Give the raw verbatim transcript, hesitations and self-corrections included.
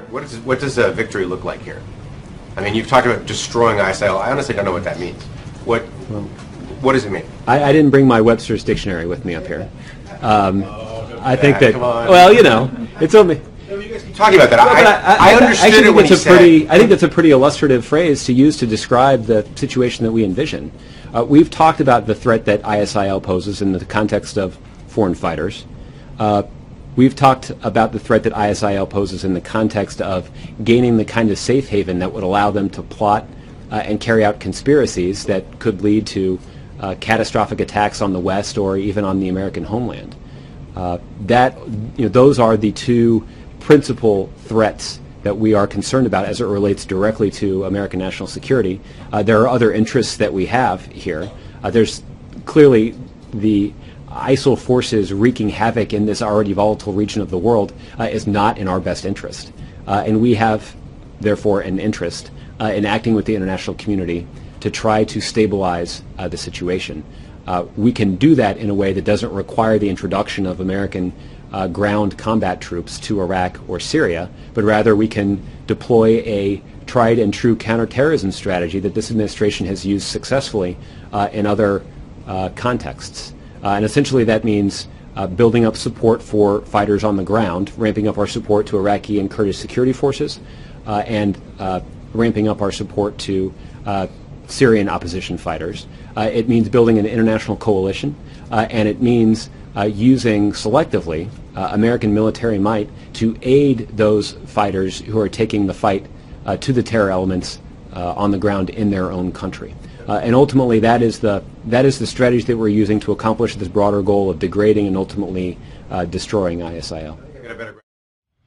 What, is, what does a victory look like here? I mean, you've talked about destroying I S I L. I honestly don't know what that means. What well, what does it mean? I, I didn't bring my Webster's dictionary with me up here. Um, oh, I think that, come on. well, you know, it's only... Talking about that, well, I, I, I, I understood it when he a said. Pretty, I think that's a pretty illustrative phrase to use to describe the situation that we envision. Uh, we've talked about the threat that I S I L poses in the context of foreign fighters. Uh, we've talked about the threat that I S I L poses in the context of gaining the kind of safe haven that would allow them to plot uh, and carry out conspiracies that could lead to uh, catastrophic attacks on the West or even on the American homeland. Uh, that, you know, those are the two principal threats that we are concerned about as it relates directly to American national security. Uh, there are other interests that we have here. Uh, there's clearly the I S I L forces wreaking havoc in this already volatile region of the world uh, is not in our best interest. Uh, and we have, therefore, an interest uh, in acting with the international community to try to stabilize uh, the situation. Uh, we can do that in a way that doesn't require the introduction of American Uh, ground combat troops to Iraq or Syria, but rather we can deploy a tried and true counterterrorism strategy that this administration has used successfully uh, in other uh, contexts. Uh, and essentially that means uh, building up support for fighters on the ground, ramping up our support to Iraqi and Kurdish security forces, uh, and uh, ramping up our support to uh, Syrian opposition fighters. Uh, it means building an international coalition, uh, and it means Uh, using selectively uh, American military might to aid those fighters who are taking the fight uh, to the terror elements uh, on the ground in their own country. Uh, and ultimately that is the that is the strategy that we're using to accomplish this broader goal of degrading and ultimately uh, destroying I S I L.